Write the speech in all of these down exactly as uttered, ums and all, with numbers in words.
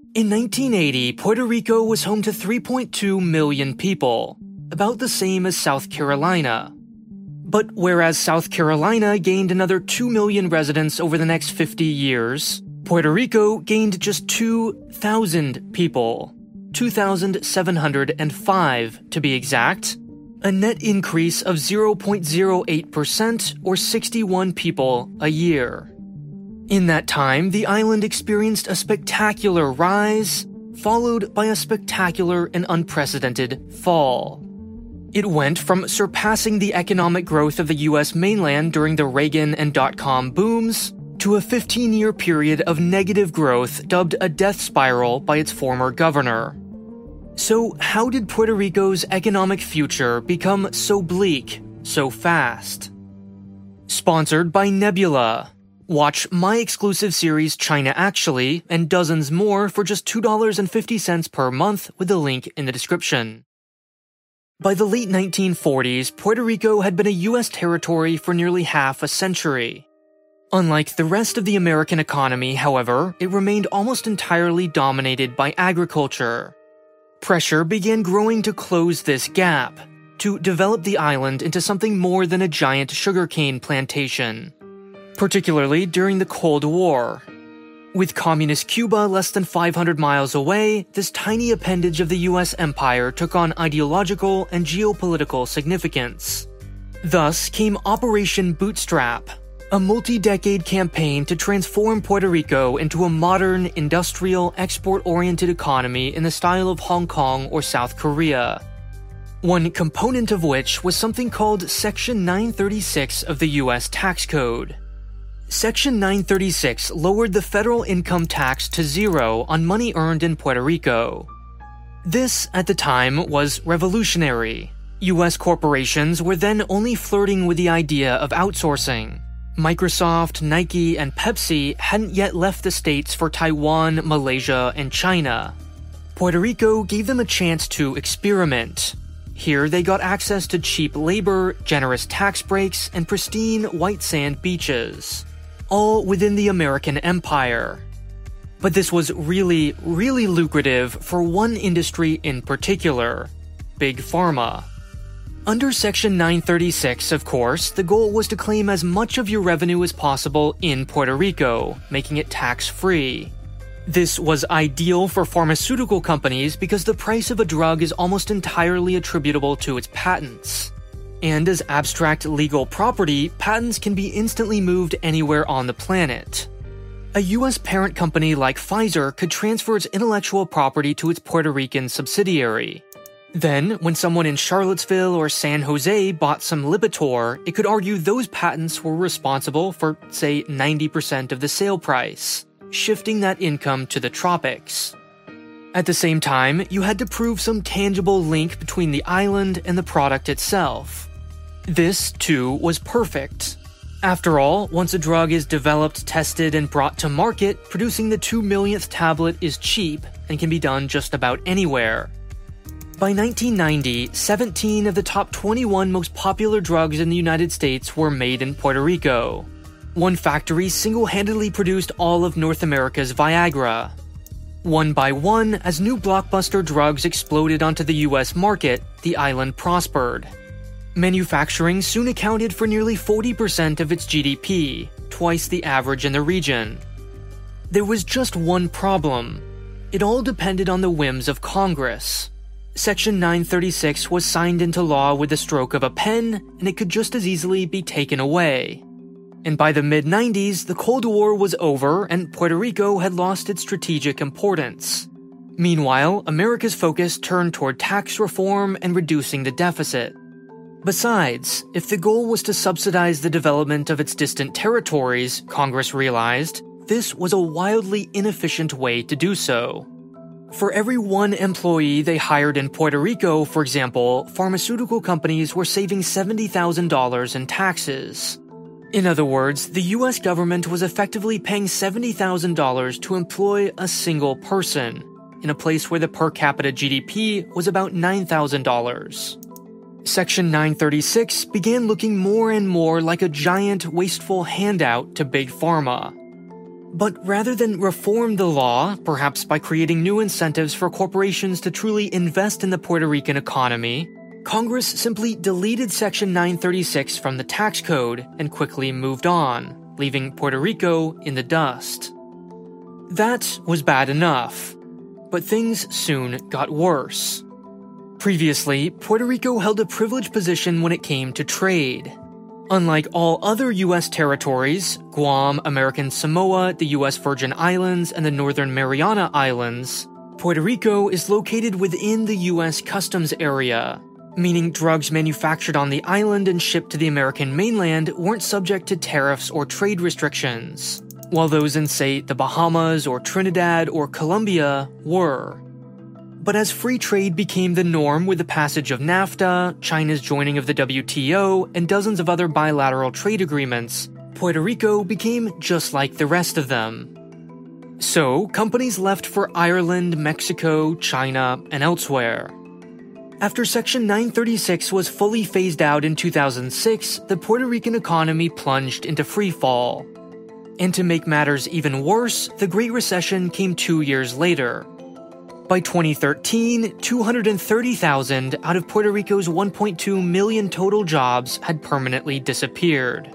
In nineteen eighty, Puerto Rico was home to three point two million people, about the same as South Carolina. But whereas South Carolina gained another two million residents over the next fifty years, Puerto Rico gained just two thousand people, two thousand seven hundred five to be exact, a net increase of zero point zero eight percent or sixty-one people a year. In that time, the island experienced a spectacular rise, followed by a spectacular and unprecedented fall. It went from surpassing the economic growth of the U S mainland during the Reagan and dot-com booms to a fifteen-year period of negative growth dubbed a death spiral by its former governor. So how did Puerto Rico's economic future become so bleak so fast? Sponsored by Nebula. Watch my exclusive series China Actually and dozens more for just two dollars and fifty cents per month with the link in the description. By the late nineteen forties, Puerto Rico had been a U S territory for nearly half a century. Unlike the rest of the American economy, however, it remained almost entirely dominated by agriculture. Pressure began growing to close this gap, to develop the island into something more than a giant sugarcane plantation, particularly during the Cold War. With communist Cuba less than five hundred miles away, this tiny appendage of the U S empire took on ideological and geopolitical significance. Thus came Operation Bootstrap, a multi-decade campaign to transform Puerto Rico into a modern, industrial, export-oriented economy in the style of Hong Kong or South Korea. One component of which was something called Section nine thirty-six of the U S Tax Code. Section nine thirty-six lowered the federal income tax to zero on money earned in Puerto Rico. This, at the time, was revolutionary. U S corporations were then only flirting with the idea of outsourcing. Microsoft, Nike, and Pepsi hadn't yet left the States for Taiwan, Malaysia, and China. Puerto Rico gave them a chance to experiment. Here they got access to cheap labor, generous tax breaks, and pristine white sand beaches, all within the American empire. But this was really, really lucrative for one industry in particular: Big Pharma. Under Section nine thirty-six, of course, the goal was to claim as much of your revenue as possible in Puerto Rico, making it tax-free. This was ideal for pharmaceutical companies because the price of a drug is almost entirely attributable to its patents. And as abstract legal property, patents can be instantly moved anywhere on the planet. A U S parent company like Pfizer could transfer its intellectual property to its Puerto Rican subsidiary. Then, when someone in Charlottesville or San Jose bought some Lipitor, it could argue those patents were responsible for, say, ninety percent of the sale price, shifting that income to the tropics. At the same time, you had to prove some tangible link between the island and the product itself. This, too, was perfect. After all, once a drug is developed, tested, and brought to market, producing the two millionth tablet is cheap and can be done just about anywhere. By nineteen ninety, seventeen of the top twenty-one most popular drugs in the United States were made in Puerto Rico. One factory single-handedly produced all of North America's Viagra. One by one, as new blockbuster drugs exploded onto the U S market, the island prospered. Manufacturing soon accounted for nearly forty percent of its G D P, twice the average in the region. There was just one problem. It all depended on the whims of Congress. Section nine thirty-six was signed into law with the stroke of a pen, and it could just as easily be taken away. And by the mid nineties, the Cold War was over and Puerto Rico had lost its strategic importance. Meanwhile, America's focus turned toward tax reform and reducing the deficit. Besides, if the goal was to subsidize the development of its distant territories, Congress realized this was a wildly inefficient way to do so. For every one employee they hired in Puerto Rico, for example, pharmaceutical companies were saving seventy thousand dollars in taxes. In other words, the U S government was effectively paying seventy thousand dollars to employ a single person, in a place where the per capita G D P was about nine thousand dollars. Section nine thirty-six began looking more and more like a giant, wasteful handout to Big Pharma. But rather than reform the law, perhaps by creating new incentives for corporations to truly invest in the Puerto Rican economy, Congress simply deleted Section nine thirty-six from the tax code and quickly moved on, leaving Puerto Rico in the dust. That was bad enough, but things soon got worse. Previously, Puerto Rico held a privileged position when it came to trade. Unlike all other U S territories, Guam, American Samoa, the U S Virgin Islands, and the Northern Mariana Islands, Puerto Rico is located within the U S customs area, meaning drugs manufactured on the island and shipped to the American mainland weren't subject to tariffs or trade restrictions, while those in, say, the Bahamas or Trinidad or Colombia were. But as free trade became the norm with the passage of NAFTA, China's joining of the W T O, and dozens of other bilateral trade agreements, Puerto Rico became just like the rest of them. So, companies left for Ireland, Mexico, China, and elsewhere. After Section nine thirty-six was fully phased out in two thousand six, the Puerto Rican economy plunged into freefall. And to make matters even worse, the Great Recession came two years later. By twenty thirteen, two hundred thirty thousand out of Puerto Rico's one point two million total jobs had permanently disappeared.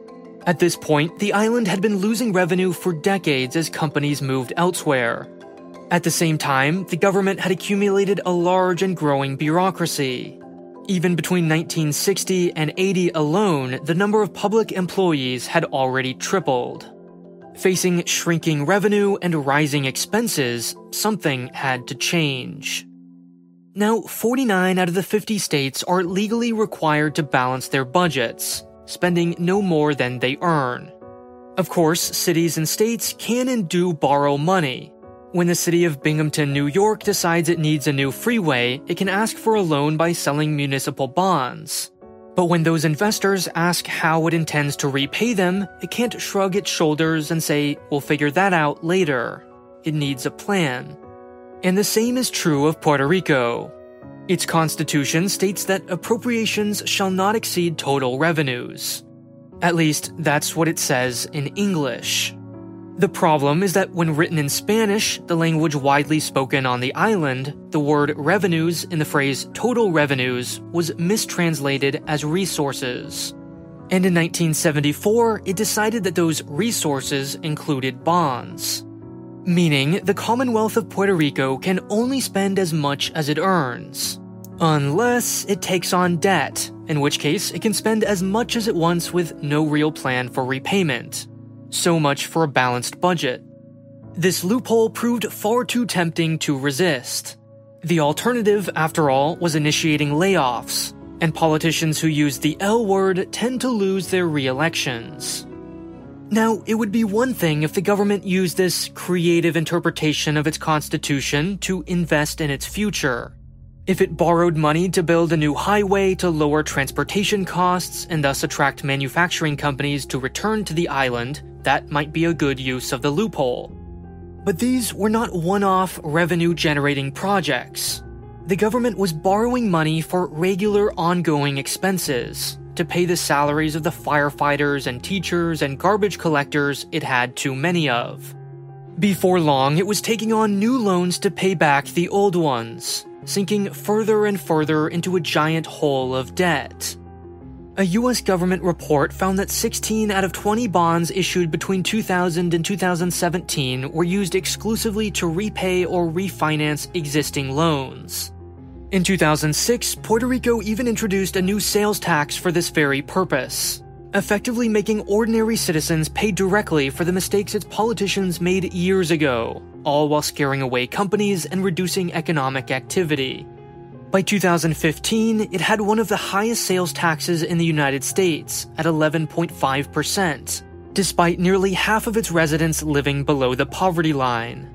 At this point, the island had been losing revenue for decades as companies moved elsewhere. At the same time, the government had accumulated a large and growing bureaucracy. Even between nineteen sixty and eighty alone, the number of public employees had already tripled. Facing shrinking revenue and rising expenses, something had to change. Now, forty-nine out of the fifty states are legally required to balance their budgets, spending no more than they earn. Of course, cities and states can and do borrow money. When the city of Binghamton, New York decides it needs a new freeway, it can ask for a loan by selling municipal bonds. But when those investors ask how it intends to repay them, it can't shrug its shoulders and say, we'll figure that out later. It needs a plan. And the same is true of Puerto Rico. Its constitution states that appropriations shall not exceed total revenues. At least, that's what it says in English. The problem is that when written in Spanish, the language widely spoken on the island, the word revenues in the phrase total revenues was mistranslated as resources. And in nineteen seventy-four, it decided that those resources included bonds. Meaning, the Commonwealth of Puerto Rico can only spend as much as it earns. Unless it takes on debt, in which case it can spend as much as it wants with no real plan for repayment. So much for a balanced budget. This loophole proved far too tempting to resist. The alternative, after all, was initiating layoffs, and politicians who use the L word tend to lose their re-elections. Now, it would be one thing if the government used this creative interpretation of its constitution to invest in its future. If it borrowed money to build a new highway to lower transportation costs and thus attract manufacturing companies to return to the island, that might be a good use of the loophole. But these were not one-off revenue-generating projects. The government was borrowing money for regular ongoing expenses, to pay the salaries of the firefighters and teachers and garbage collectors it had too many of. Before long, it was taking on new loans to pay back the old ones, sinking further and further into a giant hole of debt. A U S government report found that sixteen out of twenty bonds issued between two thousand and two thousand seventeen were used exclusively to repay or refinance existing loans. In two thousand six, Puerto Rico even introduced a new sales tax for this very purpose, effectively making ordinary citizens pay directly for the mistakes its politicians made years ago, all while scaring away companies and reducing economic activity. By two thousand fifteen, it had one of the highest sales taxes in the United States at eleven point five percent, despite nearly half of its residents living below the poverty line.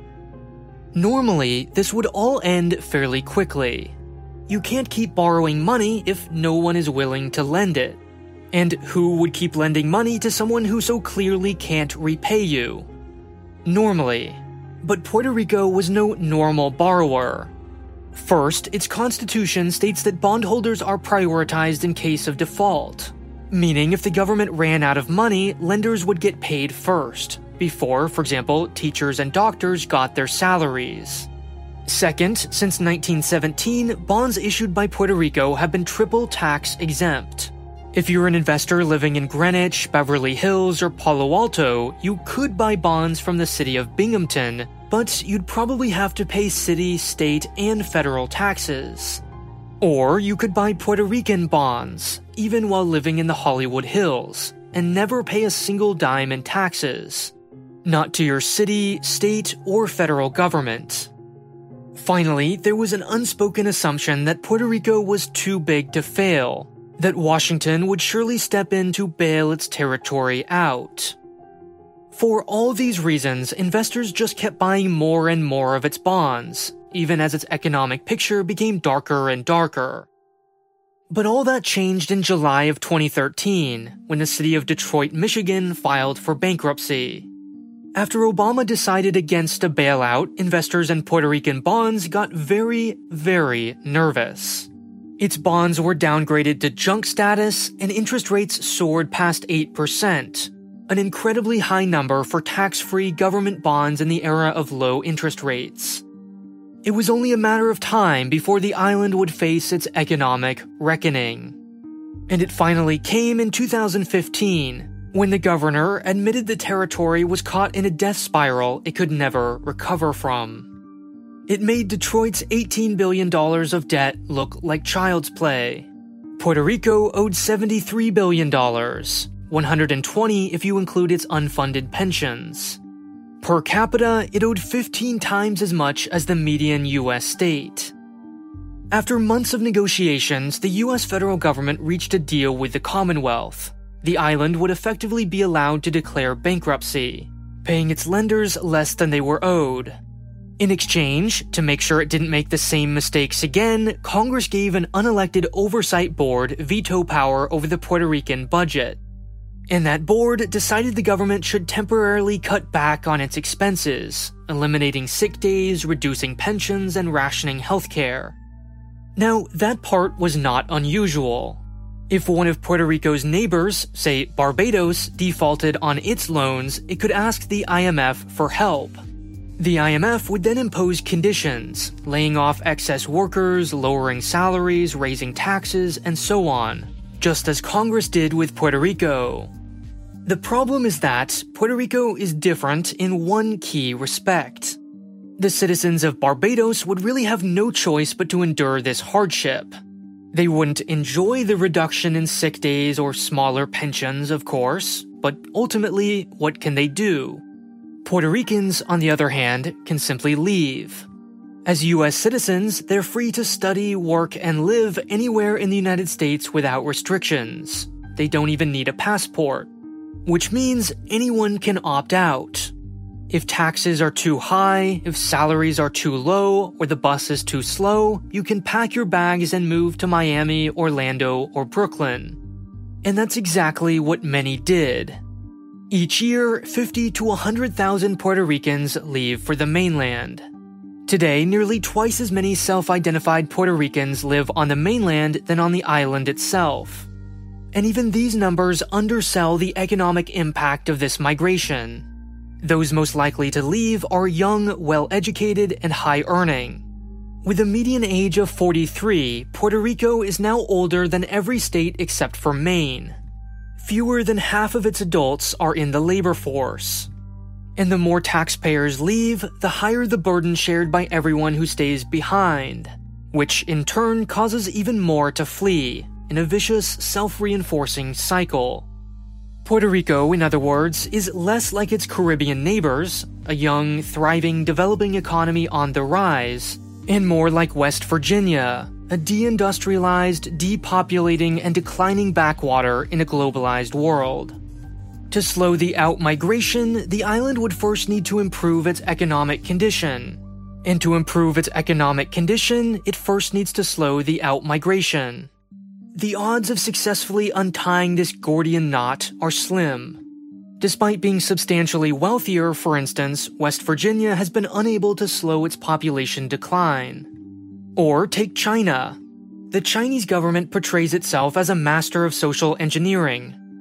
Normally, this would all end fairly quickly. You can't keep borrowing money if no one is willing to lend it. And who would keep lending money to someone who so clearly can't repay you? Normally. But Puerto Rico was no normal borrower. First, its constitution states that bondholders are prioritized in case of default, meaning if the government ran out of money, lenders would get paid first, before, for example, teachers and doctors got their salaries. Second, since nineteen seventeen, bonds issued by Puerto Rico have been triple tax exempt. If you're an investor living in Greenwich, Beverly Hills, or Palo Alto, you could buy bonds from the city of Binghamton, but you'd probably have to pay city, state, and federal taxes. Or you could buy Puerto Rican bonds, even while living in the Hollywood Hills, and never pay a single dime in taxes. Not to your city, state, or federal government. Finally, there was an unspoken assumption that Puerto Rico was too big to fail, that Washington would surely step in to bail its territory out. For all these reasons, investors just kept buying more and more of its bonds, even as its economic picture became darker and darker. But all that changed in July of twenty thirteen, when the city of Detroit, Michigan filed for bankruptcy. After Obama decided against a bailout, investors in Puerto Rican bonds got very, very nervous. Its bonds were downgraded to junk status, and interest rates soared past eight percent, an incredibly high number for tax-free government bonds in the era of low interest rates. It was only a matter of time before the island would face its economic reckoning. And it finally came in two thousand fifteen, when the governor admitted the territory was caught in a death spiral it could never recover from. It made Detroit's eighteen billion dollars of debt look like child's play. Puerto Rico owed seventy-three billion dollars, one hundred twenty if you include its unfunded pensions. Per capita, it owed fifteen times as much as the median U S state. After months of negotiations, the U S federal government reached a deal with the Commonwealth. The island would effectively be allowed to declare bankruptcy, paying its lenders less than they were owed. In exchange, to make sure it didn't make the same mistakes again, Congress gave an unelected oversight board veto power over the Puerto Rican budget. And that board decided the government should temporarily cut back on its expenses, eliminating sick days, reducing pensions, and rationing healthcare. Now, that part was not unusual. If one of Puerto Rico's neighbors, say Barbados, defaulted on its loans, it could ask the I M F for help. The I M F would then impose conditions, laying off excess workers, lowering salaries, raising taxes, and so on, just as Congress did with Puerto Rico. The problem is that Puerto Rico is different in one key respect. The citizens of Barbados would really have no choice but to endure this hardship. They wouldn't enjoy the reduction in sick days or smaller pensions, of course, but ultimately, what can they do? Puerto Ricans, on the other hand, can simply leave. As U S citizens, they're free to study, work, and live anywhere in the United States without restrictions. They don't even need a passport. Which means anyone can opt out. If taxes are too high, if salaries are too low, or the bus is too slow, you can pack your bags and move to Miami, Orlando, or Brooklyn. And that's exactly what many did. Each year, fifty to one hundred thousand Puerto Ricans leave for the mainland. Today, nearly twice as many self-identified Puerto Ricans live on the mainland than on the island itself. And even these numbers undersell the economic impact of this migration. Those most likely to leave are young, well-educated, and high-earning. With a median age of forty-three, Puerto Rico is now older than every state except for Maine. Fewer than half of its adults are in the labor force. And the more taxpayers leave, the higher the burden shared by everyone who stays behind, which in turn causes even more to flee, in a vicious, self-reinforcing cycle. Puerto Rico, in other words, is less like its Caribbean neighbors, a young, thriving, developing economy on the rise, and more like West Virginia, a deindustrialized, depopulating, and declining backwater in a globalized world. To slow the out-migration, the island would first need to improve its economic condition. And to improve its economic condition, it first needs to slow the out-migration. The odds of successfully untying this Gordian knot are slim. Despite being substantially wealthier, for instance, West Virginia has been unable to slow its population decline. Or take China. The Chinese government portrays itself as a master of social engineering,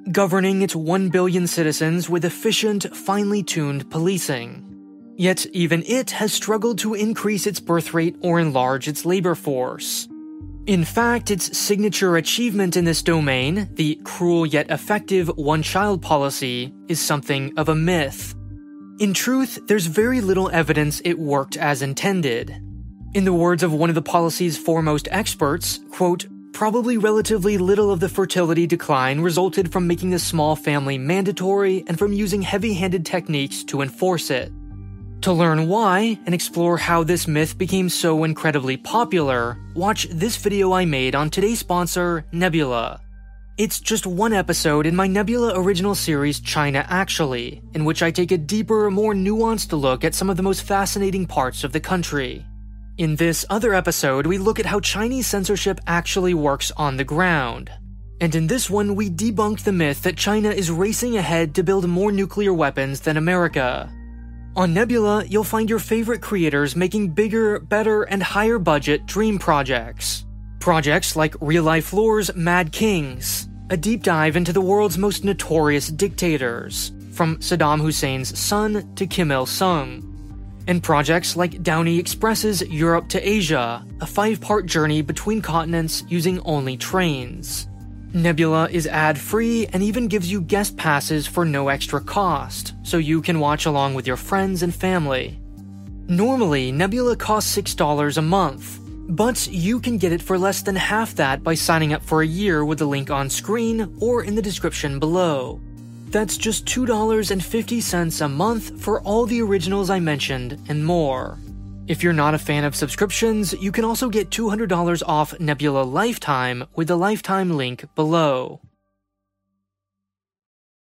governing its one billion citizens with efficient, finely tuned policing. Yet even it has struggled to increase its birth rate or enlarge its labor force. In fact, its signature achievement in this domain, the cruel yet effective one-child policy, is something of a myth. In truth, there's very little evidence it worked as intended. In the words of one of the policy's foremost experts, quote, "Probably relatively little of the fertility decline resulted from making the small family mandatory and from using heavy-handed techniques to enforce it." To learn why and explore how this myth became so incredibly popular, watch this video I made on today's sponsor, Nebula. It's just one episode in my Nebula original series China Actually, in which I take a deeper, more nuanced look at some of the most fascinating parts of the country. In this other episode, we look at how Chinese censorship actually works on the ground. And in this one, we debunk the myth that China is racing ahead to build more nuclear weapons than America. On Nebula, you'll find your favorite creators making bigger, better, and higher budget dream projects. Projects like Real Life Lore's Mad Kings, a deep dive into the world's most notorious dictators, from Saddam Hussein's son to Kim Il-sung. And projects like Downey Express's Europe to Asia, a five-part journey between continents using only trains. Nebula is ad-free and even gives you guest passes for no extra cost, so you can watch along with your friends and family. Normally, Nebula costs six dollars a month, but you can get it for less than half that by signing up for a year with the link on screen or in the description below. That's just two dollars and fifty cents a month for all the originals I mentioned and more. If you're not a fan of subscriptions, you can also get two hundred dollars off Nebula Lifetime with the Lifetime link below.